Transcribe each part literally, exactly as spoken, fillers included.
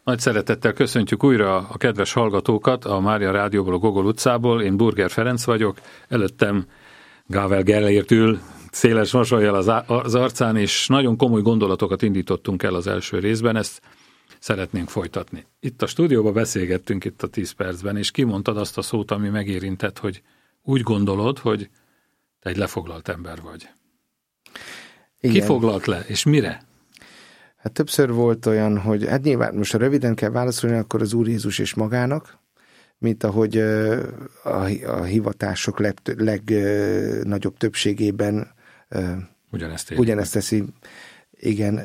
Nagy szeretettel köszöntjük újra a kedves hallgatókat a Mária Rádióból, a Gogol utcából. Én Burger Ferenc vagyok, előttem Gável Gellért ül, széles mosollyal az, az arcán, és nagyon komoly gondolatokat indítottunk el az első részben, ezt szeretnénk folytatni. Itt a stúdióban beszélgettünk itt a tíz percben, és kimondtad azt a szót, ami megérintett, hogy úgy gondolod, hogy te egy lefoglalt ember vagy. Igen. Ki foglalt le, és mire? Hát többször volt olyan, hogy hát nyilván most ha röviden kell válaszolni, akkor az Úr Jézus és magának, mint ahogy a, a hivatások legnagyobb leg, többségében ugyanezt, ugyanezt teszi. Igen.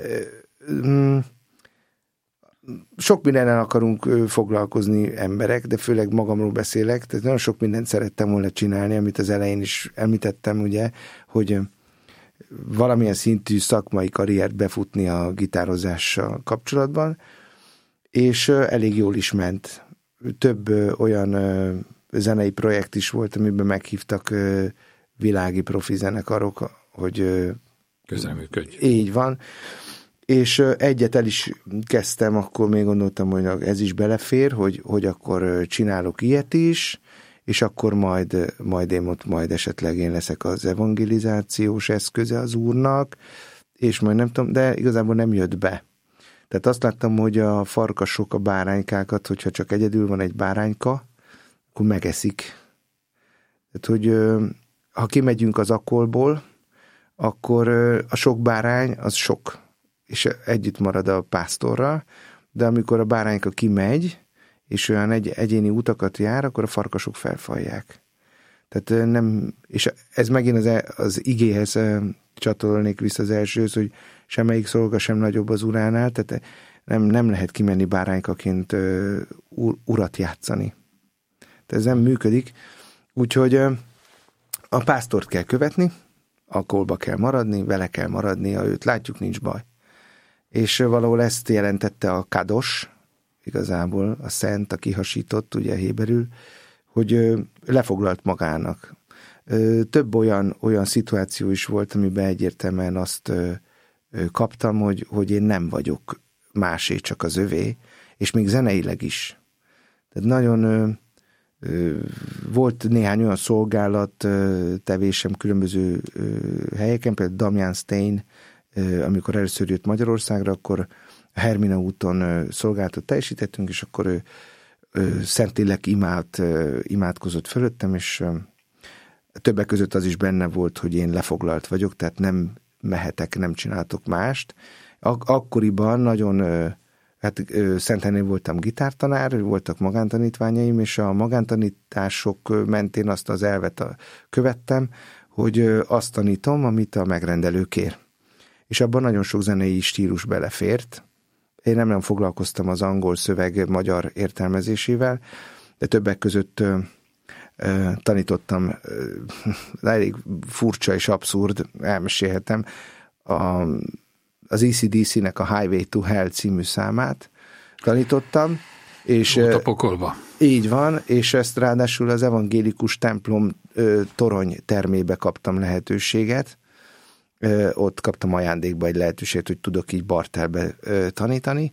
Sok mindennel akarunk foglalkozni emberek, de főleg magamról beszélek, tehát nagyon sok mindent szerettem volna csinálni, amit az elején is említettem, ugye, hogy valamilyen szintű szakmai karriert befutni a gitározással kapcsolatban, és elég jól is ment. Több olyan zenei projekt is volt, amiben meghívtak világi profi zenekarok, hogy közreműködj. Így van. És egyet el is kezdtem, akkor még gondoltam, hogy ez is belefér, hogy, hogy akkor csinálok ilyet is, és akkor majd, majd én ott majd esetleg én leszek az evangelizációs eszköze az Úrnak, és majd nem tudom, de igazából nem jött be. Tehát azt láttam, hogy a farkasok a báránykákat, hogyha csak egyedül van egy bárányka, akkor megeszik. Tehát, hogy ha kimegyünk az akkolból, akkor a sok bárány az sok, és együtt marad a pásztorral, de amikor a bárányka kimegy, és olyan egy, egyéni utakat jár, akkor a farkasok felfalják. Tehát nem, és ez megint az, az igéhez csatolnék vissza az elsőhöz, hogy semmelyik szolga sem nagyobb az uránál, tehát nem, nem lehet kimenni báránykaként ur, urat játszani. Tehát ez nem működik. Úgyhogy a pásztort kell követni, a kolba kell maradni, vele kell maradni, ha őt látjuk, nincs baj. És valahol ezt jelentette a kados, igazából a szent, a kihasított, ugye héberül, hogy lefoglalt magának. Több olyan, olyan szituáció is volt, amiben egyértelműen azt kaptam, hogy, hogy én nem vagyok másé, csak az övé, és még zeneileg is. Tehát nagyon volt néhány olyan szolgálat tevésem különböző helyeken, például Damian Stein, amikor először jött Magyarországra, akkor a Hermina úton szolgálatot teljesítettünk, és akkor ő, ő Szentlélek imád, imádkozott fölöttem, és többek között az is benne volt, hogy én lefoglalt vagyok, tehát nem mehetek, nem csináltok mást. Ak- akkoriban nagyon, hát Szentendrén voltam gitártanár, voltak magántanítványaim, és a magántanítások mentén azt az elvet követtem, hogy azt tanítom, amit a megrendelő kér. És abban nagyon sok zenei stílus belefért. Én nem nem foglalkoztam az angol szöveg magyar értelmezésével, de többek között ö, ö, tanítottam, ö, elég furcsa és abszurd, elmesélhetem, a, az á cé dé cé-nek a Highway to Hell című számát tanítottam. És, Ott a pokolba. Így van, és ezt ráadásul az evangélikus templom ö, torony termébe kaptam lehetőséget. Ö, ott kaptam ajándékba egy lehetőséget, hogy tudok így barterbe ö, tanítani,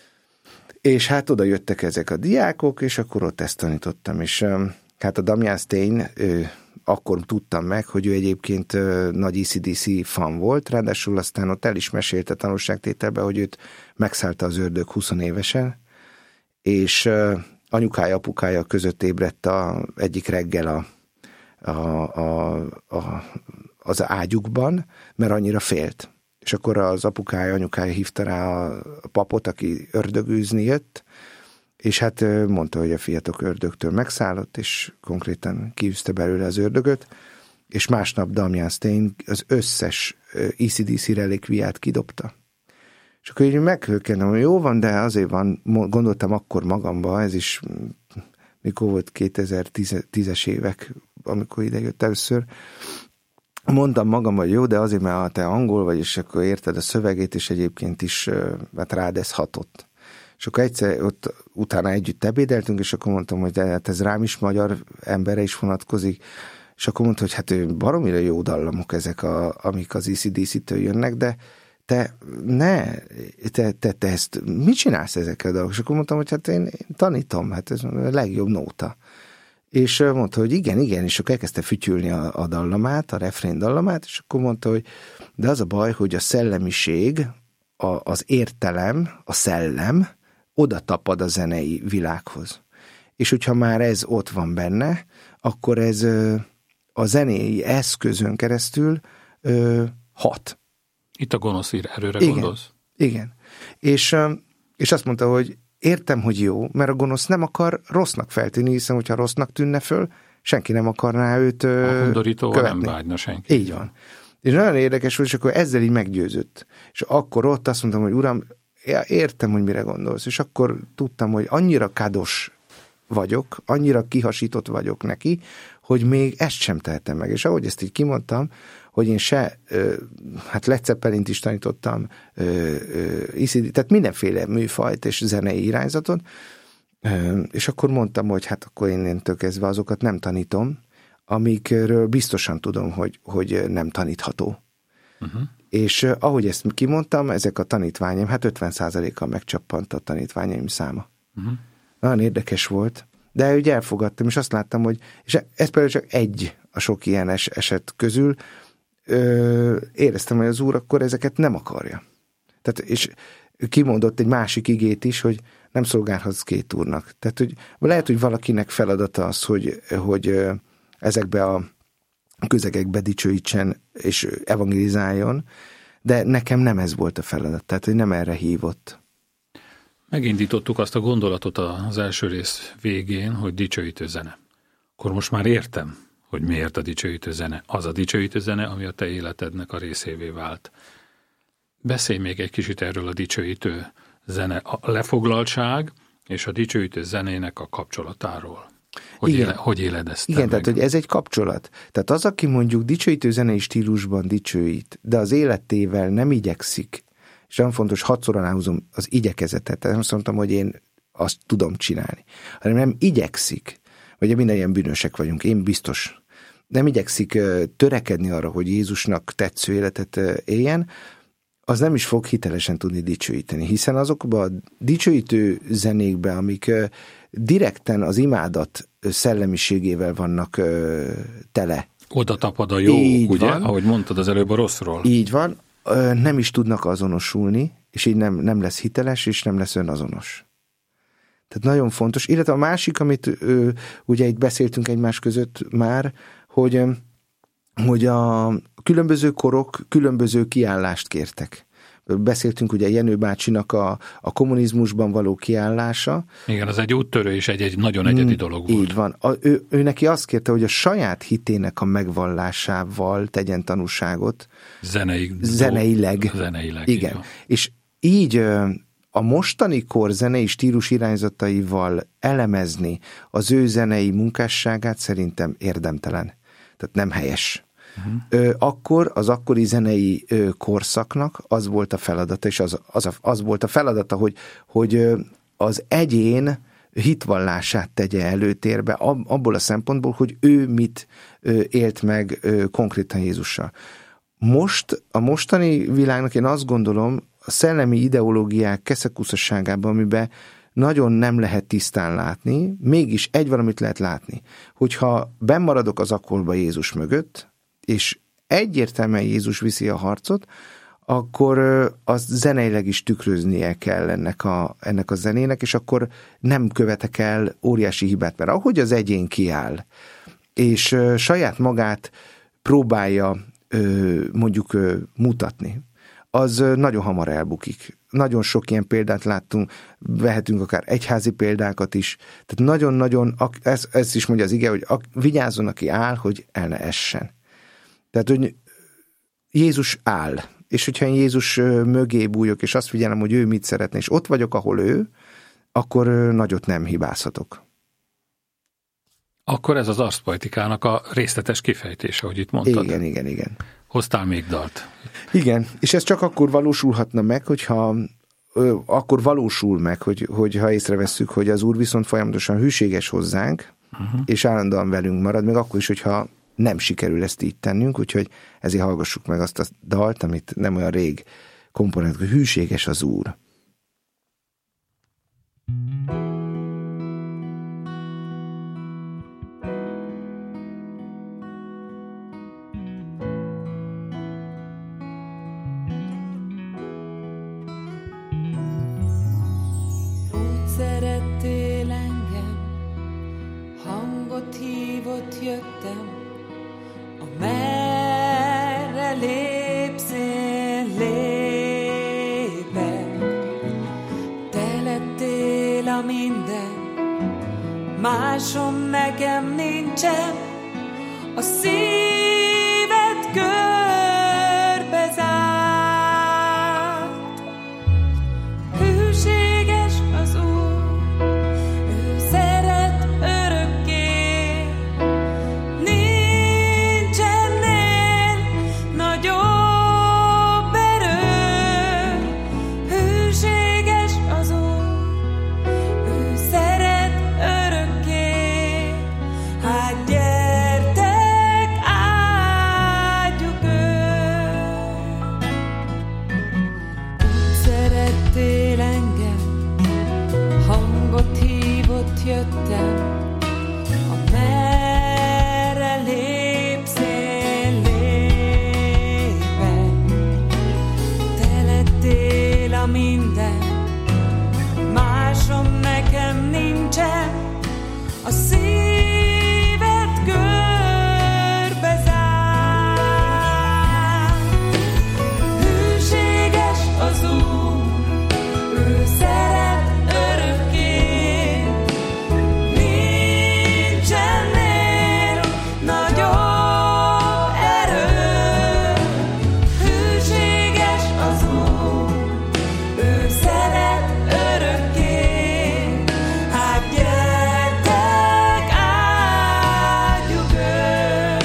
és hát oda jöttek ezek a diákok, és akkor ott ezt tanítottam, és ö, hát a Damian Stein, ö, akkor tudtam meg, hogy ő egyébként ö, nagy á cé dé cé fan volt, ráadásul aztán ott el is mesélte tanulságtételbe, hogy őt megszállta az ördög húsz évesen, és ö, anyukája, apukája között ébredt a, egyik reggel a, a, a, a az ágyukban, mert annyira félt. És akkor az apukája, anyukája hívta rá a papot, aki ördögűzni jött, és hát mondta, hogy a fiatok ördögtől megszállott, és konkrétan kiűzte belőle az ördögöt, és másnap Damian Stein az összes á cé dé cé relikviát kidobta. És akkor így meghökkentem, hogy jó van, de azért van, gondoltam akkor magamba, ez is mikor volt kétezer-tízes évek, amikor ide jött először, mondtam magam, hogy jó, de azért, mert te angol vagy, és akkor érted a szövegét, és egyébként is hát rád ez hatott. És akkor egyszer ott utána együtt ebédeltünk, és akkor mondtam, hogy de hát ez rám is magyar emberre is vonatkozik, és akkor mondta, hogy hát baromira jó dallamok ezek, a, amik az á cé dé cé-től jönnek, de te ne, te, te, te ezt, mit csinálsz ezekkel a dolgok? És akkor mondtam, hogy hát én, én tanítom, hát ez a legjobb nóta. És mondta, hogy igen, igen, és akkor elkezdte fütyülni a, a dallamát, a refrén dallamát, és akkor mondta, hogy de az a baj, hogy a szellemiség, a, az értelem, a szellem oda tapad a zenei világhoz. És hogyha már ez ott van benne, akkor ez a zenei eszközön keresztül ö, hat. Itt a gonosz erőre igen, gondolsz? Igen. És, és azt mondta, hogy értem, hogy jó, mert a gonosz nem akar rossznak feltűnni, hiszen hogyha rossznak tűnne föl, senki nem akarná őt a undorítóval követni. Nem vágyna senki. Így van. És nagyon érdekes volt, és akkor ezzel így meggyőzött. És akkor ott azt mondtam, hogy uram, értem, hogy mire gondolsz. És akkor tudtam, hogy annyira kados vagyok, annyira kihasított vagyok neki, hogy még ezt sem tehetem meg. És ahogy ezt így kimondtam, hogy én se, hát Led Zeppelint is tanítottam, tehát mindenféle műfajt és zenei irányzatot, és akkor mondtam, hogy hát akkor én innentől kezdve azokat nem tanítom, amikről biztosan tudom, hogy, hogy nem tanítható. Uh-huh. És ahogy ezt kimondtam, ezek a tanítványaim, hát ötven százalékkal megcsappant a tanítványaim száma. Uh-huh. Nagyon érdekes volt, de úgy elfogadtam, és azt láttam, hogy, és ez például csak egy a sok ilyen es- eset közül, ö, éreztem, hogy az Úr akkor ezeket nem akarja. Tehát, és kimondott egy másik igét is, hogy nem szolgálhatsz két úrnak. Tehát, hogy lehet, hogy valakinek feladata az, hogy, hogy ezekbe a közegekbe dicsőítsen és evangelizáljon, de nekem nem ez volt a feladat, tehát, hogy nem erre hívott. Megindítottuk azt a gondolatot az első rész végén, hogy dicsőítő zene. Akkor most már értem, hogy miért a dicsőítő zene. Az a dicsőítő zene, ami a te életednek a részévé vált. Beszélj még egy kicsit erről a dicsőítő zene, a lefoglaltság és a dicsőítő zenének a kapcsolatáról. Hogy, éle, hogy éled ezt? Igen, meg? tehát hogy ez egy kapcsolat. Tehát az, aki mondjuk dicsőítő zenei stílusban dicsőít, de az életével nem igyekszik, és nagyon fontos, hatszor aláhúzom az igyekezetet, tehát nem azt mondtam, hogy én azt tudom csinálni, hanem nem igyekszik, vagy minden ilyen bűnösek vagyunk, én biztos, nem igyekszik törekedni arra, hogy Jézusnak tetsző életet éljen, az nem is fog hitelesen tudni dicsőíteni, hiszen azokban a dicsőítő zenékben, amik direkten az imádat szellemiségével vannak tele. Oda tapad a jó, így ugye, van. Ahogy mondtad az előbb a rosszról. Így van, nem is tudnak azonosulni, és így nem, nem lesz hiteles, és nem lesz önazonos. Tehát nagyon fontos. Illetve a másik, amit ö, ugye itt beszéltünk egymás között már, hogy, hogy a különböző korok különböző kiállást kértek. Beszéltünk ugye Jenő bácsinak a, a kommunizmusban való kiállása. Igen, az egy úttörő és egy, egy nagyon egyedi dolog volt. Így van. A, ő, ő neki azt kérte, hogy a saját hitének a megvallásával tegyen tanúságot. Zenei, zeneileg. Zeneileg. Igen. Igen. És így a mostani kor zenei stílus irányzataival elemezni az ő zenei munkásságát szerintem érdemtelen. Tehát nem helyes. Uh-huh. Akkor az akkori zenei korszaknak az volt a feladata, és az, az, a, az volt a feladata, hogy, hogy az egyén hitvallását tegye előtérbe, abból a szempontból, hogy ő mit élt meg konkrétan Jézussal. Most, a mostani világnak én azt gondolom, a szellemi ideológiák keszekuszaságában, amiben nagyon nem lehet tisztán látni, mégis egy valamit lehet látni, hogyha bennmaradok az akkolba Jézus mögött, és egyértelműen Jézus viszi a harcot, akkor az zeneileg is tükröznie kell ennek a, ennek a zenének, és akkor nem követek el óriási hibát, mert ahogy az egyén kiáll, és saját magát próbálja mondjuk mutatni, az nagyon hamar elbukik. Nagyon sok ilyen példát láttunk, vehetünk akár egyházi példákat is, tehát nagyon-nagyon, ez, ez is mondja az ige, hogy vigyázzon, aki áll, hogy el ne essen. Tehát, hogy Jézus áll, és hogyha én Jézus mögé bújok, és azt figyelem, hogy ő mit szeretne, és ott vagyok, ahol ő, akkor nagyot nem hibázhatok. Akkor ez az arszpoetikának a részletes kifejtése, hogy itt mondtad. Igen, igen, igen. Hoztál még dalt. Igen, és ez csak akkor valósulhatna meg, hogyha ö, akkor valósul meg, hogy, hogyha észrevesszük, hogy az Úr viszont folyamatosan hűséges hozzánk, uh-huh. és állandóan velünk marad, meg akkor is, hogyha nem sikerül ezt így tennünk, úgyhogy ezért hallgassuk meg azt a dalt, amit nem olyan rég komponentek, hogy hűséges az Úr. Szerettél engem, hangot hívott, jöttem, amerre lépsz, én lépek. Te lettél a minden, másom nekem nincsen, a szíved körbe zárt. Hűséges az Úr, ő szeret örökké, nincs ennél nagyobb erő. Hűséges az Úr, ő szeret örökké, hát gyertek, áldjuk őt. Úgy szerettél engem, hangot hívott, jöttem, amerre lépsz, én lépek. Te lettél a minden, másom nekem nincsen, a szíved körbe zárt. Hűséges az Úr, ő szeret örökké, nincs ennél nagyobb erő. Hűséges az Úr, ő szeret örökké, hát gyertek, áldjuk őt.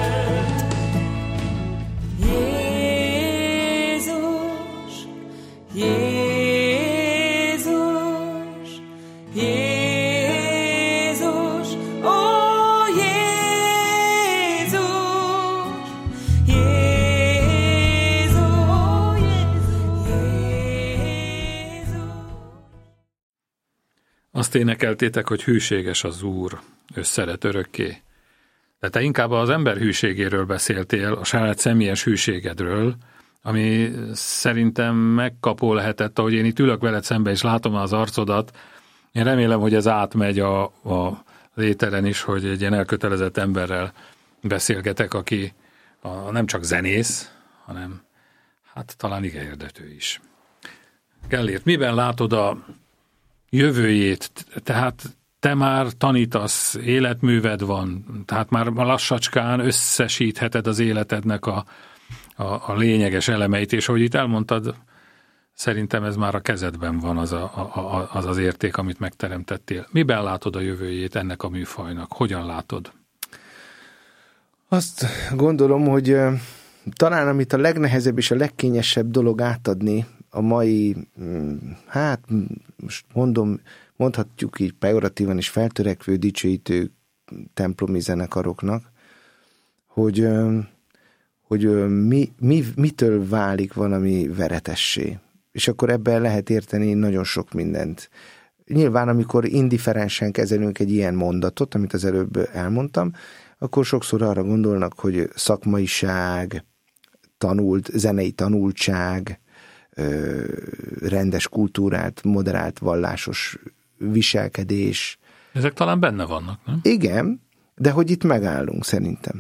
Jézus, Jézus, Jézus, ó Jézus, Jézus, Jézus. Azt énekeltétek, hogy hűséges az Úr, ő szeret örökké. De te inkább az ember hűségéről beszéltél, a saját személyes hűségedről, ami szerintem megkapó lehetett, ahogy én itt ülök veled szembe, és látom az arcodat. Én remélem, hogy ez átmegy a, a léteren is, hogy egy ilyen elkötelezett emberrel beszélgetek, aki a, nem csak zenész, hanem hát talán igen érdető is. Gellért, miben látod a jövőjét? Tehát te már tanítasz, életműved van, tehát már lassacskán összesítheted az életednek a, a, a lényeges elemeit, és ahogy itt elmondtad, szerintem ez már a kezedben van az, a, a, az az érték, amit megteremtettél. Miben látod a jövőjét ennek a műfajnak? Hogyan látod? Azt gondolom, hogy uh, talán amit a legnehezebb és a legkényesebb dolog átadni a mai, um, hát most mondom, mondhatjuk így pejoratívan és feltörekvő, dicsőítő templomi zenekaroknak, hogy, uh, hogy uh, mi, mi, mitől válik valami veretessé. És akkor ebben lehet érteni nagyon sok mindent. Nyilván, amikor indiferensen kezelünk egy ilyen mondatot, amit az előbb elmondtam, akkor sokszor arra gondolnak, hogy szakmaiság, tanult, zenei tanultság, rendes kultúrált, moderált, vallásos viselkedés. Ezek talán benne vannak, nem? Igen, de hogy itt megállunk szerintem.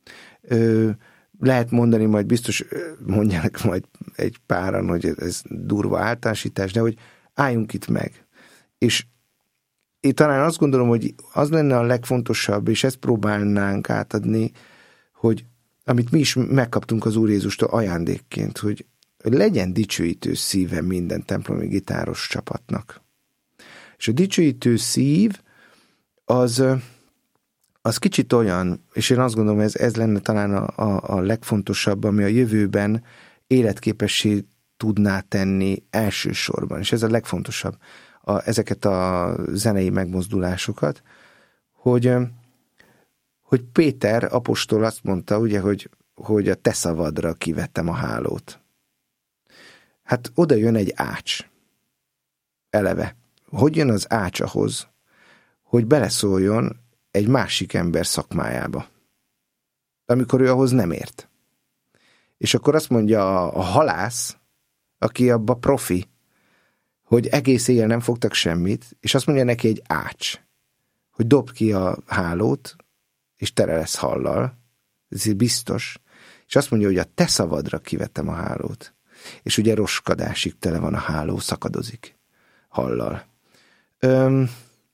Lehet mondani, majd biztos mondják majd egy páran, hogy ez durva általánosítás, de hogy álljunk itt meg. És én talán azt gondolom, hogy az lenne a legfontosabb, és ezt próbálnánk átadni, hogy amit mi is megkaptunk az Úr Jézustól ajándékként, hogy legyen dicsőítő szíve minden templomi gitáros csapatnak. És a dicsőítő szív az, az kicsit olyan, és én azt gondolom, ez, ez lenne talán a, a, a legfontosabb, ami a jövőben életképessé tudná tenni elsősorban, és ez a legfontosabb, a, ezeket a zenei megmozdulásokat, hogy, hogy Péter apostol azt mondta, ugye, hogy, hogy a te szavadra kivettem a hálót. Hát oda jön egy ács. Eleve. Hogy jön az ács ahhoz, hogy beleszóljon egy másik ember szakmájába, amikor ő ahhoz nem ért. És akkor azt mondja a, a halász, aki abba profi, hogy egész éjjel nem fogtak semmit, és azt mondja neki egy ács, hogy dobd ki a hálót, és tele lesz hallal, ez biztos, és azt mondja, hogy a te szavadra kivettem a hálót, és ugye roskadásig tele van a háló, szakadozik hallal. Öm,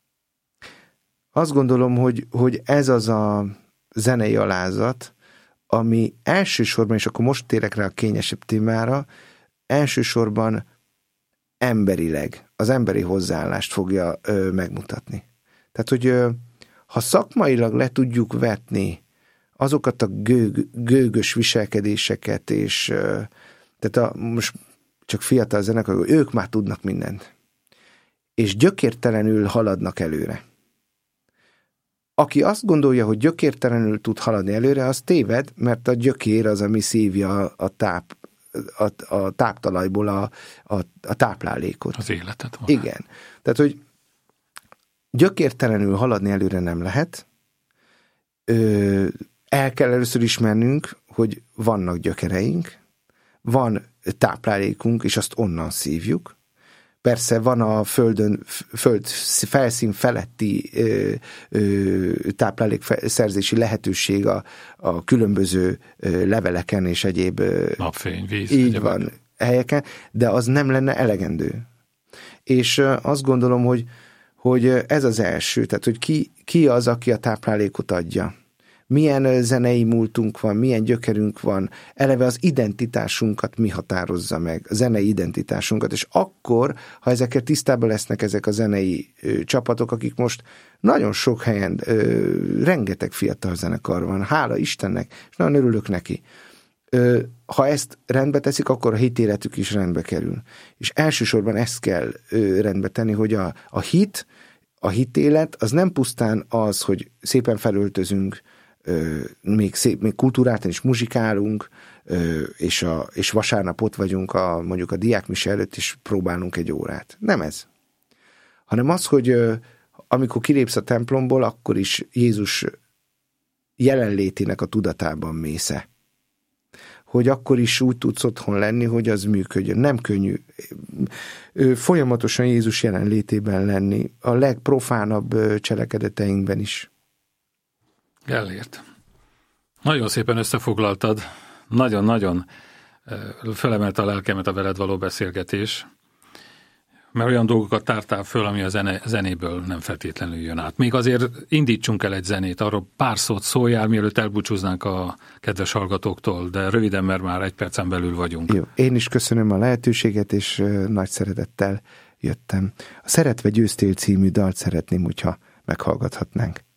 azt gondolom, hogy, hogy ez az a zenei alázat, ami elsősorban, és akkor most térek rá a kényesebb témára, elsősorban emberileg, az emberi hozzáállást fogja ö, megmutatni. Tehát, hogy ö, ha szakmailag le tudjuk vetni azokat a gőg, gőgös viselkedéseket, és ö, tehát a, most csak fiatal zenekarok, ők már tudnak mindent. És gyökértelenül haladnak előre. Aki azt gondolja, hogy gyökértelenül tud haladni előre, az téved, mert a gyökér az, ami szívja a, táp, a, a táptalajból a, a, a táplálékot. Az életet. Van. Igen. Tehát, hogy gyökértelenül haladni előre nem lehet. Ö, el kell először ismernünk, hogy vannak gyökereink, van táplálékunk, és azt onnan szívjuk. Persze van a földön, föld felszín feletti ö, ö, táplálékszerzési lehetőség a, a különböző ö, leveleken és egyéb ö, napfény, víz. Így van, meg. Helyeken, de az nem lenne elegendő. És ö, azt gondolom, hogy, hogy ez az első, tehát hogy ki, ki az, aki a táplálékot adja. Milyen zenei múltunk van, milyen gyökerünk van, eleve az identitásunkat mi határozza meg, a zenei identitásunkat, és akkor, ha ezekkel tisztában lesznek ezek a zenei ö, csapatok, akik most nagyon sok helyen, ö, rengeteg fiatal zenekar van, hála Istennek, és nagyon örülök neki. Ö, ha ezt rendbe teszik, akkor a hitéletük is rendbe kerül. És elsősorban ezt kell ö, rendbe tenni, hogy a, a hit, a hitélet, az nem pusztán az, hogy szépen felöltözünk, még szép, még kultúráltan is muzsikálunk, és, a, és vasárnap ott vagyunk a, mondjuk a diákmise előtt, és próbálunk egy órát. Nem ez. Hanem az, hogy amikor kilépsz a templomból, akkor is Jézus jelenlétének a tudatában mész-e. Hogy akkor is úgy tudsz otthon lenni, hogy az működjön. Nem könnyű. Folyamatosan Jézus jelenlétében lenni, a legprofánabb cselekedeteinkben is. Gellért. Nagyon szépen összefoglaltad, nagyon-nagyon felemelte a lelkemet a veled való beszélgetés, mert olyan dolgokat tártál föl, ami a zene, zenéből nem feltétlenül jön át. Még azért indítsunk el egy zenét, arról pár szót szóljál, mielőtt elbúcsúznánk a kedves hallgatóktól, de röviden, mert már egy percen belül vagyunk. Jó, én is köszönöm a lehetőséget, és nagy szeretettel jöttem. A Szeretve győztél című dalt szeretném, hogyha meghallgathatnánk.